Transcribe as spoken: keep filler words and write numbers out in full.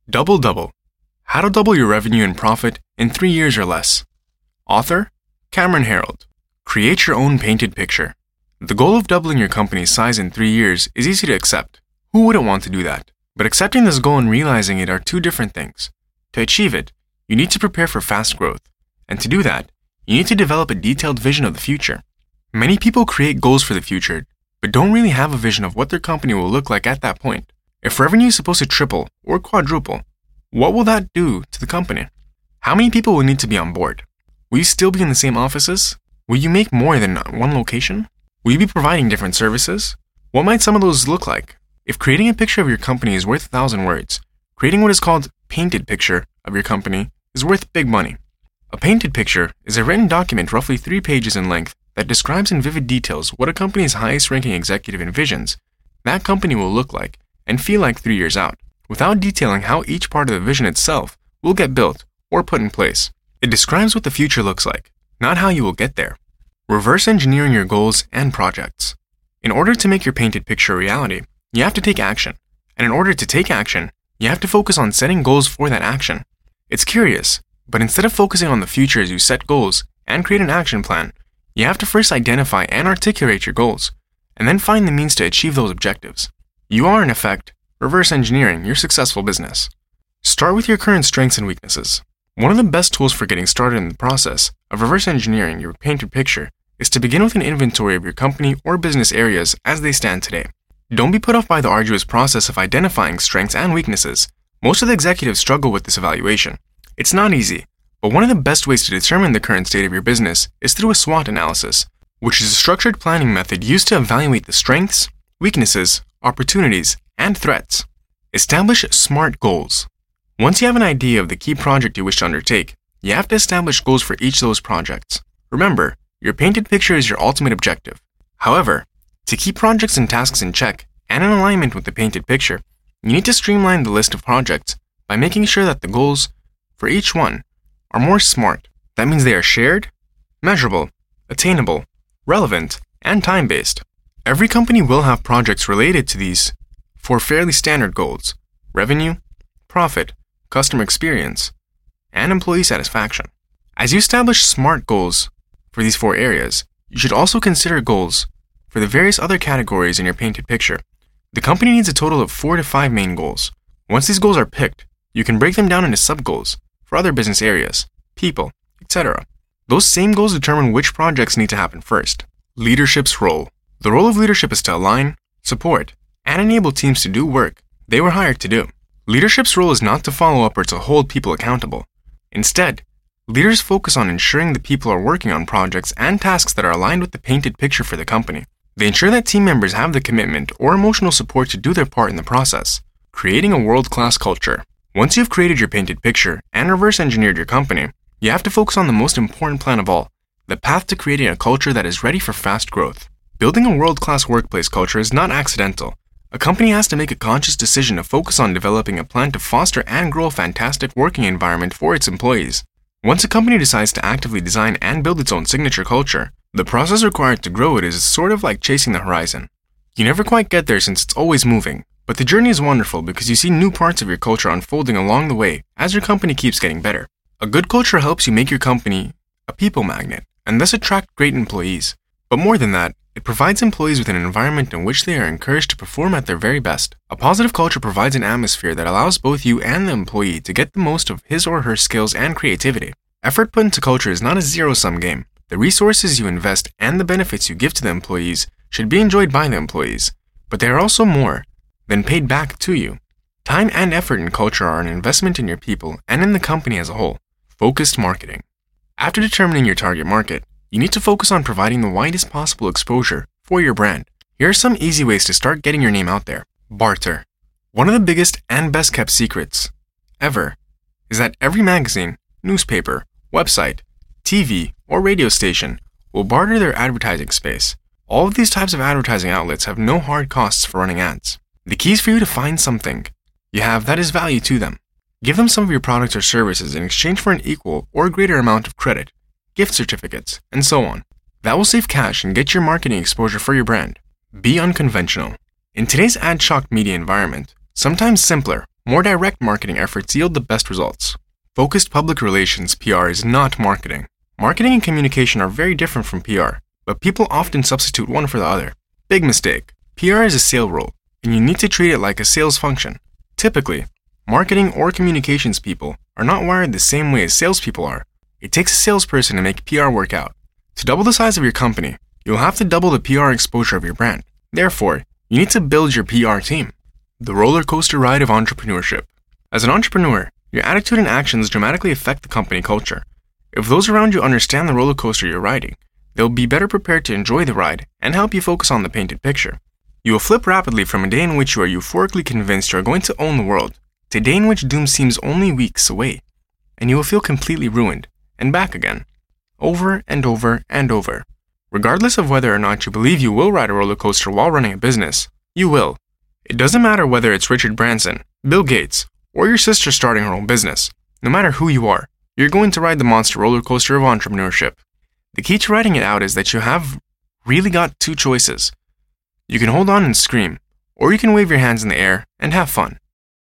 Double Double: How to Double Your Revenue and Profit in three years or Less. Author: Cameron Herold. Create your own painted picture. The goal of doubling your company's size in three years is easy to accept. Who wouldn't want to do that? But accepting this goal and realizing it are two different things. To achieve it, you need to prepare for fast growth. And to do that, you need to develop a detailed vision of the future. Many people create goals for the future, but don't really have a vision of what their company will look like at that point. If revenue is supposed to triple or quadruple, what will that do to the company? How many people will need to be on board? Will you still be in the same offices? Will you make more than one location? Will you be providing different services? What might some of those look like? If creating a picture of your company is worth a thousand words, creating what is called painted picture of your company is worth big money. A painted picture is a written document roughly three pages in length that describes in vivid details what a company's highest-ranking executive envisions that company will look like and feel like three years out, without detailing how each part of the vision itself will get built or put in place. It describes what the future looks like, not how you will get there. Reverse engineering your goals and projects. In order to make your painted picture a reality, you have to take action. And in order to take action, you have to focus on setting goals for that action. It's curious, but instead of focusing on the future as you set goals and create an action plan, you have to first identify and articulate your goals, and then find the means to achieve those objectives. You are, in effect, reverse engineering your successful business. Start with your current strengths and weaknesses. One of the best tools for getting started in the process of reverse engineering your painted picture is to begin with an inventory of your company or business areas as they stand today. Don't be put off by the arduous process of identifying strengths and weaknesses. Most of the executives struggle with this evaluation. It's not easy, but one of the best ways to determine the current state of your business is through a SWOT analysis, which is a structured planning method used to evaluate the strengths, weaknesses, opportunities, and threats. Establish SMART goals. Once you have an idea of the key project you wish to undertake, you have to establish goals for each of those projects. Remember, your painted picture is your ultimate objective. However, to keep projects and tasks in check and in alignment with the painted picture, you need to streamline the list of projects by making sure that the goals for each one are more SMART. That means they are shared, measurable, attainable, relevant, and time-based. Every company will have projects related to these four fairly standard goals: revenue, profit, customer experience, and employee satisfaction. As you establish SMART goals for these four areas, you should also consider goals for the various other categories in your painted picture. The company needs a total of four to five main goals. Once these goals are picked, you can break them down into sub-goals for other business areas, people, et cetera. Those same goals determine which projects need to happen first. Leadership's role. The role of leadership is to align, support, and enable teams to do work they were hired to do. Leadership's role is not to follow up or to hold people accountable. Instead, leaders focus on ensuring the people are working on projects and tasks that are aligned with the painted picture for the company. They ensure that team members have the commitment or emotional support to do their part in the process. Creating a world-class culture. Once you've created your painted picture and reverse engineered your company, you have to focus on the most important plan of all, the path to creating a culture that is ready for fast growth. Building a world-class workplace culture is not accidental. A company has to make a conscious decision to focus on developing a plan to foster and grow a fantastic working environment for its employees. Once a company decides to actively design and build its own signature culture, the process required to grow it is sort of like chasing the horizon. You never quite get there since it's always moving, but the journey is wonderful because you see new parts of your culture unfolding along the way as your company keeps getting better. A good culture helps you make your company a people magnet and thus attract great employees. But more than that, it provides employees with an environment in which they are encouraged to perform at their very best. A positive culture provides an atmosphere that allows both you and the employee to get the most of his or her skills and creativity. Effort put into culture is not a zero-sum game. The resources you invest and the benefits you give to the employees should be enjoyed by the employees, but they are also more than paid back to you. Time and effort in culture are an investment in your people and in the company as a whole. Focused marketing. After determining your target market, you need to focus on providing the widest possible exposure for your brand. Here are some easy ways to start getting your name out there. Barter. One of the biggest and best kept secrets ever is that every magazine, newspaper, website, T V, or radio station will barter their advertising space. All of these types of advertising outlets have no hard costs for running ads. The key is for you to find something you have that is value to them. Give them some of your products or services in exchange for an equal or greater amount of credit, gift certificates, and so on. That will save cash and get your marketing exposure for your brand. Be unconventional. In today's ad-shocked media environment, sometimes simpler, More direct marketing efforts yield the best results. Focused public relations P R is not marketing. Marketing and communication are very different from P R, but people often substitute one for the other. Big mistake. P R is a sale role, and you need to treat it like a sales function. Typically, marketing or communications people are not wired the same way as salespeople are. It takes a salesperson to make P R work out. To double the size of your company, you'll have to double the P R exposure of your brand. Therefore, you need to build your P R team. The roller coaster ride of entrepreneurship. As an entrepreneur, your attitude and actions dramatically affect the company culture. If those around you understand the roller coaster you're riding, they'll be better prepared to enjoy the ride and help you focus on the painted picture. You will flip rapidly from a day in which you are euphorically convinced you are going to own the world to a day in which doom seems only weeks away, and you will feel completely ruined and back again, over and over and over. Regardless of whether or not you believe you will ride a roller coaster while running a business, you will. It doesn't matter whether it's Richard Branson, Bill Gates, or your sister starting her own business. No matter who you are, you're going to ride the monster roller coaster of entrepreneurship. The key to riding it out is that you have really got two choices. You can hold on and scream, or you can wave your hands in the air and have fun.